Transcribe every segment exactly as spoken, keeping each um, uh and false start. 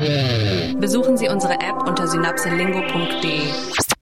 Besuchen Sie unsere App unter synapselingo punkt de.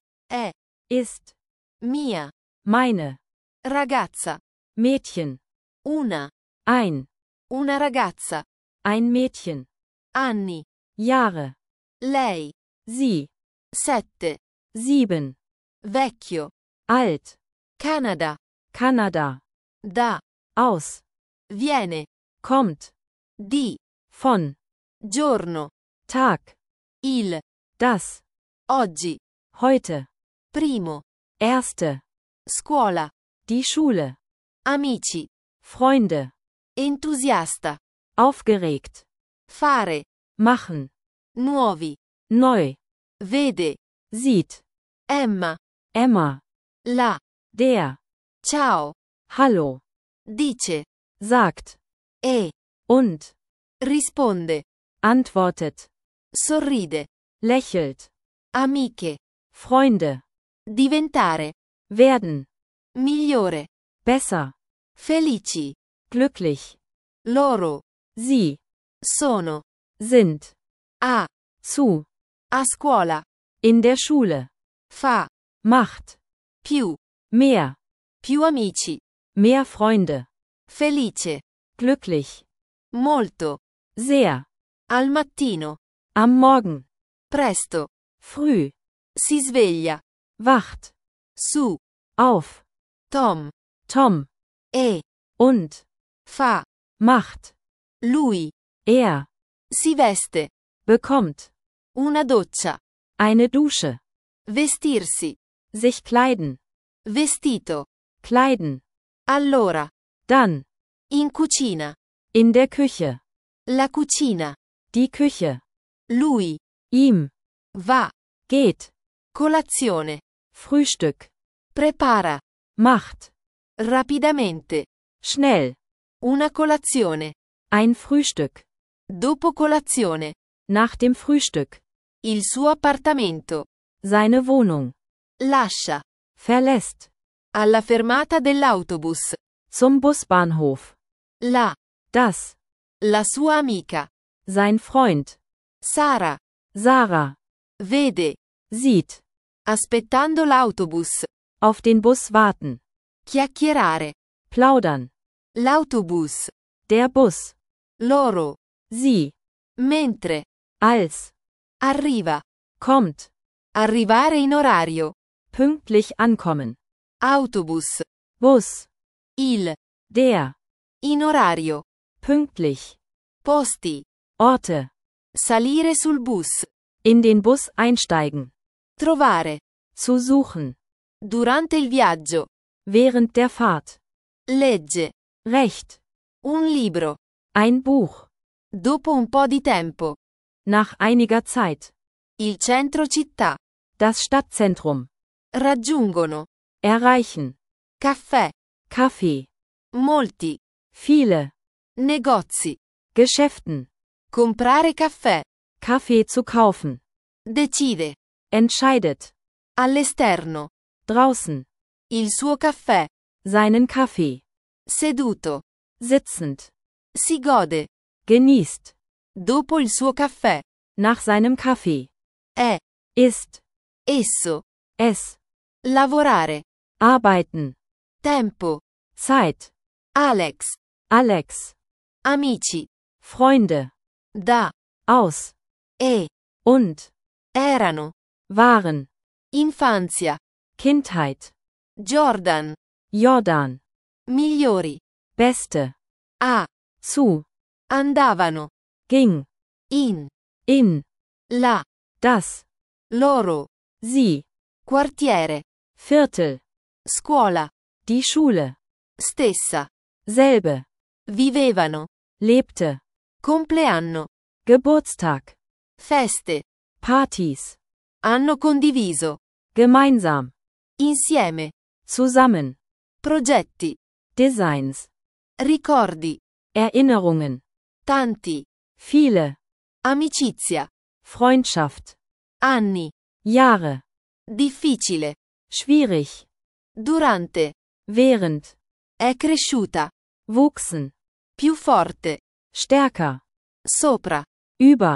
È, ist, mia, meine, ragazza, Mädchen, una, ein, una ragazza, ein Mädchen, anni, Jahre, lei, sie, sette, sieben, vecchio, alt, Canada, Kanada, da, aus, viene, kommt, di, von, giorno, Tag, il, das, oggi, heute, primo, erste, scuola, die Schule, amici, Freunde, entusiasta, aufgeregt, fare, machen, nuovi, neu, vede, sieht, Emma, Emma, la, der, ciao, hallo, dice, sagt, e, und, risponde, antwortet, sorride, lächelt, amiche, Freunde, diventare, werden, migliore, besser, felici, glücklich, loro, sie, sono, sind, a, zu, a scuola, in der Schule, fa, macht, più, mehr, più amici, mehr Freunde, felice, glücklich, molto, sehr, al mattino, am Morgen, presto, früh, si sveglia, wacht, su, auf, Tom, Tom, e, und, fa, macht, lui, er, si veste, bekommt, una doccia, eine Dusche, vestirsi, sich kleiden, vestito, kleiden, allora, dann, in cucina, in der Küche, la cucina, die Küche, lui, ihm, va, geht, colazione, Frühstück, prepara, macht, rapidamente, schnell, una colazione, ein Frühstück, dopo colazione, nach dem Frühstück, il suo appartamento, seine Wohnung, lascia, verlässt, alla fermata dell'autobus, zum Busbahnhof, la, das, la sua amica, sein Freund, Sara, Sarah, vede, sieht, aspettando l'autobus, auf den Bus warten, chiacchierare, plaudern, l'autobus, der Bus, loro, sie, mentre, als, arriva, kommt, arrivare in orario, pünktlich ankommen, autobus, Bus, il, der, in orario, pünktlich, posti, Orte, salire sul bus, in den Bus einsteigen, trovare, zu suchen, durante il viaggio, während der Fahrt, legge, recht, un libro, ein Buch, dopo un po' di tempo, nach einiger Zeit, il centro città, das Stadtzentrum, raggiungono, erreichen, caffè, Kaffee, molti, viele, negozi, Geschäften, comprare caffè, Kaffee zu kaufen, decide, entscheidet, all'esterno, draußen, il suo caffè, seinen Kaffee, seduto, sitzend, si gode, genießt, dopo il suo caffè, nach seinem Kaffee, è, ist, esso, es, lavorare, arbeiten, tempo, Zeit, Alex, Alex, amici, Freunde, da, aus, e, und, erano, waren, infanzia, Kindheit, Jordan, Jordan, migliori, beste, a, zu, andavano, ging, in, in, la, das, loro, sie, quartiere, Viertel, scuola, die Schule, stessa, selbe, vivevano, lebte, compleanno, Geburtstag, feste, Partys, hanno condiviso, gemeinsam, insieme, zusammen, progetti, Designs, ricordi, Erinnerungen, tanti, viele, amicizia, Freundschaft, anni, Jahre, difficile, schwierig, durante, während, è cresciuta, wuchsen, più forte, stärker, sopra, über,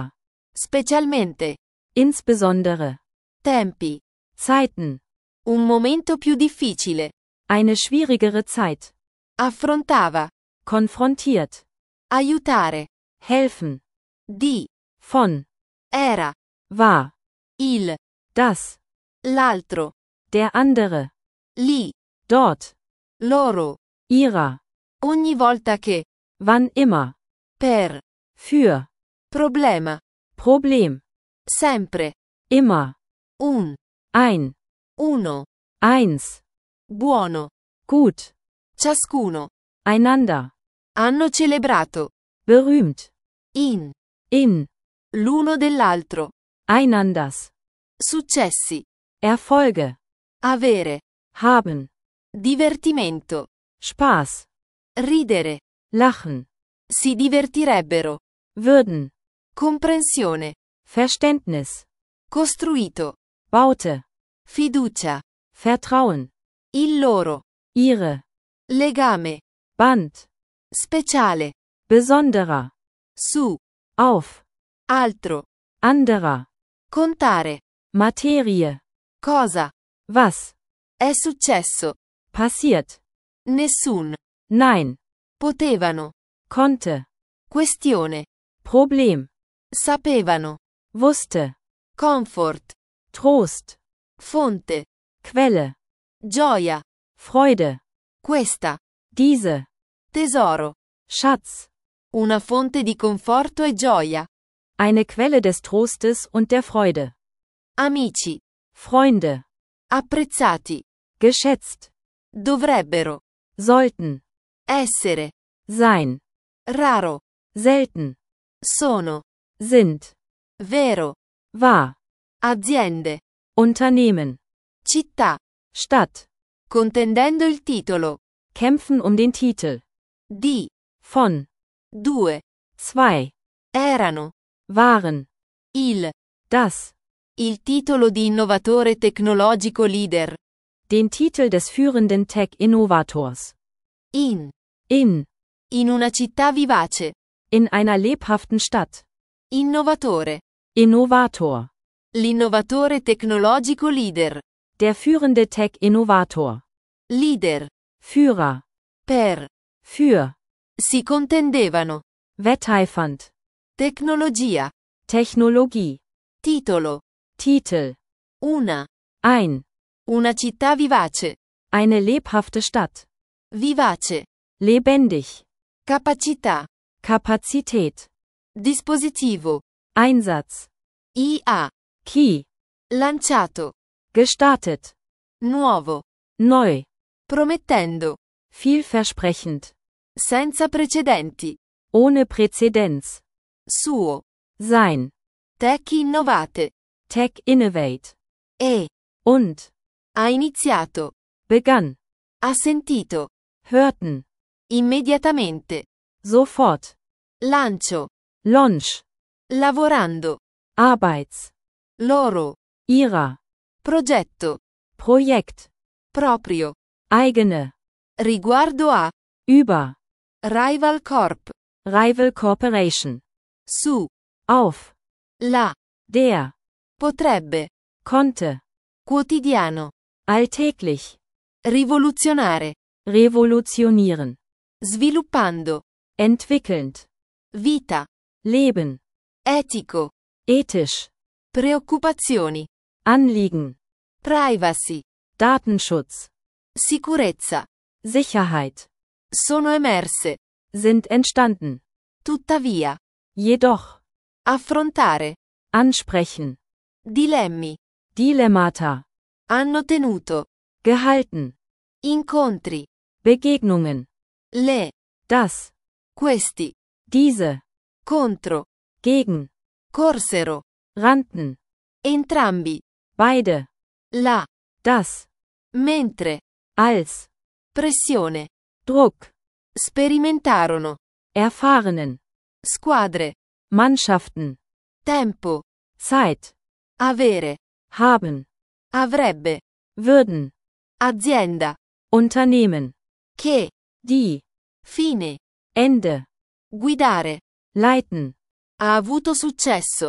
Specialmente. Insbesondere. Tempi. Zeiten. Un momento più difficile. Eine schwierigere Zeit. Affrontava. Konfrontiert. Aiutare. Helfen. Di. Von. Era. War. Il. Das. L'altro. Der andere. Lì. Dort. Loro. Ihrer. Ogni volta che. Wann immer. Per. Für. Problema. Problem. Sempre. Immer. Un. Ein. Uno. Eins. Buono. Gut. Ciascuno. Einander. Hanno celebrato. Berühmt. In. In. L'uno dell'altro. Einanders. Successi. Erfolge. Avere. Haben. Divertimento. Spaß. Ridere. Lachen. Si divertirebbero. Würden. Comprensione. Verständnis. Costruito. Baute. Fiducia. Vertrauen. Il loro. Ihre. Legame. Band. Speciale. Besonderer. Su. Auf. Altro. Anderer. Contare. Materie. Cosa. Was. È successo. Passiert. Nessun. Nein. Potevano. Konnte. Questione. Problem. Sapevano. Wusste. Comfort. Trost. Fonte. Quelle. Gioia. Freude. Questa. Diese. Tesoro. Schatz. Una fonte di conforto e gioia. Eine Quelle des Trostes und der Freude. Amici. Freunde. Apprezzati. Geschätzt. Dovrebbero. Sollten. Essere. Sein. Raro. Selten. Sono. Sind. Vero. Wahr. Aziende. Unternehmen. Città. Stadt. Contendendo il titolo. Kämpfen um den Titel. Di. Von. Due. Zwei. Erano. Waren. Il. Das. Il titolo di innovatore tecnologico leader. Den Titel des führenden Tech-Innovators. In. In. In una città vivace. In einer lebhaften Stadt. Innovatore. Innovator. L'innovatore tecnologico leader. Der führende Tech-Innovator. Leader. Führer. Per. Für. Si contendevano. Wetteifernd. Tecnologia. Technologie. Titolo. Titel. Una. Ein. Una città vivace. Eine lebhafte Stadt. Vivace. Lebendig. Capacità. Kapazität. Dispositivo. Einsatz. I A. Key. Lanciato. Gestartet. Nuovo. Neu. Promettendo. Vielversprechend. Senza precedenti. Ohne Präzedenz. Suo. Sein. Tech innovate. Tech Innovate. E. Und. Ha iniziato. Begann. Ha sentito. Hörten. Immediatamente. Sofort. Lancio. Launch. Lavorando. Arbeits. Loro. Ihrer. Progetto. Projekt. Proprio. Eigene. Riguardo a. Über. Rival Corp. Rival Corporation. Su. Auf. La. Der. Potrebbe. Konnte. Quotidiano. Alltäglich. Rivoluzionare. Revolutionieren. Sviluppando. Entwickelnd. Vita. Leben. Etico. Ethisch. Preoccupazioni. Anliegen. Privacy. Datenschutz. Sicurezza. Sicherheit. Sono emerse. Sind entstanden. Tuttavia. Jedoch. Affrontare. Ansprechen. Dilemmi. Dilemmata. Hanno tenuto. Gehalten. Incontri. Begegnungen. Le. Das. Questi. Diese. Contro. Gegen. Corsero. Rannten. Entrambi. Beide. La. Das. Mentre. Als. Pressione. Druck. Sperimentarono. Erfahrenen. Squadre. Mannschaften. Tempo. Zeit. Avere. Haben. Avrebbe. Würden. Azienda. Unternehmen. Che. Die. Fine. Ende. Guidare. Leiten. Ha avuto successo.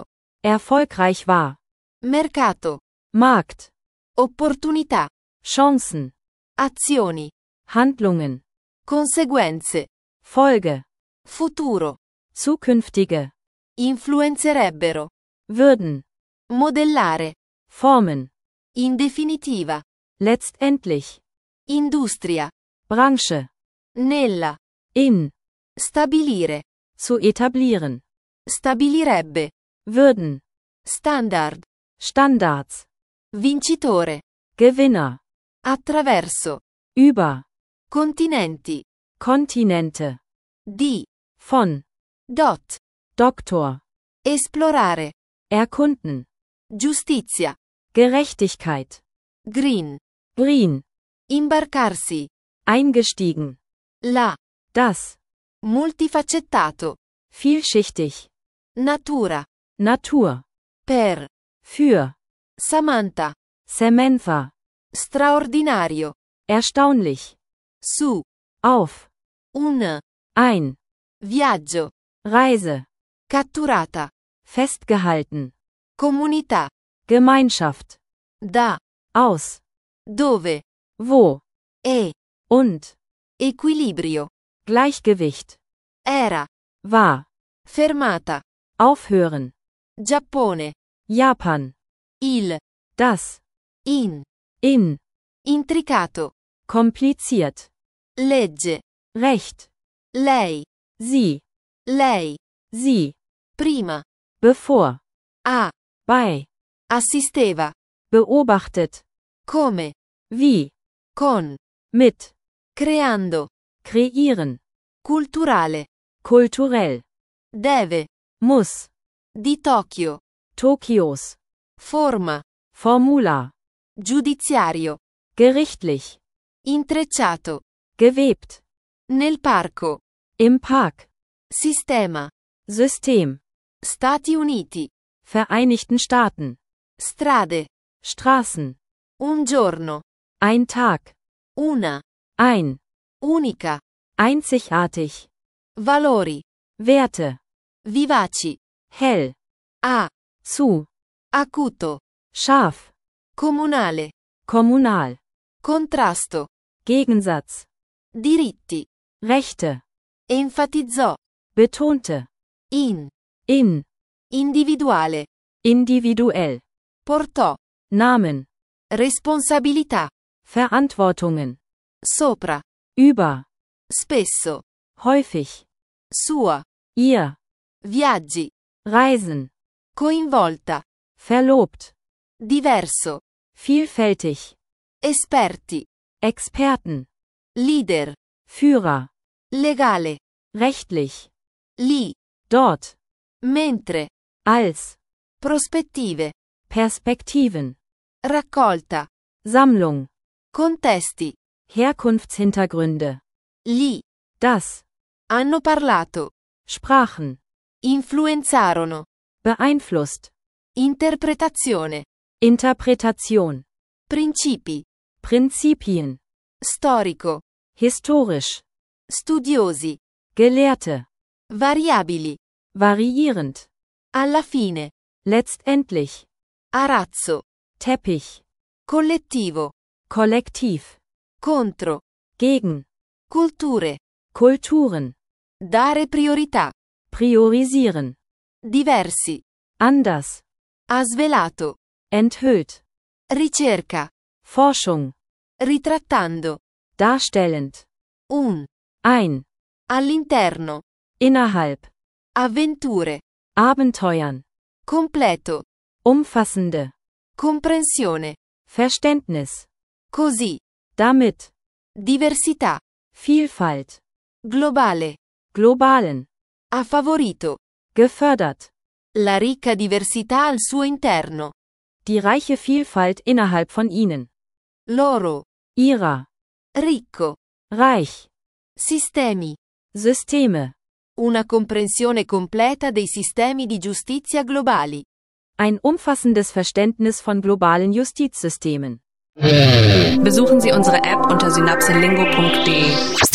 erfolgreich war, mercato, Markt, opportunità, Chancen, azioni, Handlungen, conseguenze, Folge, futuro, zukünftige, influenzerebbero, würden, modellare, formen, in definitiva, letztendlich, industria, Branche, nella, in, stabilire, zu etablieren, stabilirebbe, würden, standard, Standards, vincitore, Gewinner, attraverso, über, continenti, Kontinente, di, von, dot, Doktor, esplorare, erkunden, giustizia, Gerechtigkeit, green, green, imbarcarsi, eingestiegen, la, das, multifaccettato, vielschichtig, natura, Natur, per, für, Samantha, Samantha, straordinario, erstaunlich, su, auf, un, ein, viaggio, Reise, catturata, festgehalten, comunità, Gemeinschaft, da, aus, dove, wo, e, und, equilibrio, Gleichgewicht, era, war, fermata, aufhören, Giappone, Japan, il, das, in, in, intricato, kompliziert, legge, Recht, lei, sie, lei, sie, prima, bevor, a, bei, assisteva, beobachtet, come, wie, con, mit, creando, kreieren, culturale, kulturell, deve, muss, di Tokyo, Tokios, forma, Formular, giudiziario, gerichtlich, intrecciato, gewebt, nel parco, im Park, sistema, System, Stati Uniti, Vereinigten Staaten, strade, Straßen, un giorno, ein Tag, una, ein, unica, einzigartig, valori, Werte, vivaci, hell, a, zu, acuto, scharf, comunale, kommunal, contrasto, Gegensatz, diritti, Rechte, enfatizzò, betonte, in, in, individuale, individuell, portò, Namen, responsabilità, Verantwortungen, sopra, über, spesso, häufig, sua, ihr, viaggi, Reisen, coinvolta, verlobt, diverso, vielfältig, esperti, Experten, leader, Führer, legale, rechtlich, lì, dort, mentre, als, prospettive, Perspektiven, raccolta, Sammlung, contesti, Herkunftshintergründe, lì, das, hanno parlato, sprachen, influenzarono, beeinflusst, interpretazione, Interpretation, principi, Prinzipien, storico, historisch, studiosi, Gelehrte, variabili, variierend, alla fine, letztendlich, arazzo, Teppich, collettivo, kollektiv, contro, gegen, culture, Kulturen, dare priorità, priorisieren, diversi, anders, ha svelato, enthüllt, ricerca, Forschung, ritrattando, darstellend, un, ein, all'interno, innerhalb, avventure, Abenteuern, completo, umfassende, comprensione, Verständnis, così, damit, diversità, Vielfalt, globale, globalen, ha favorito, gefördert, la ricca diversità al suo interno, die reiche Vielfalt innerhalb von ihnen, loro, ihrer, ricco, reich, sistemi, Systeme, una comprensione completa dei sistemi di giustizia globali. ein umfassendes Verständnis von globalen Justizsystemen. Besuchen Sie unsere App unter synapselingo punkt de.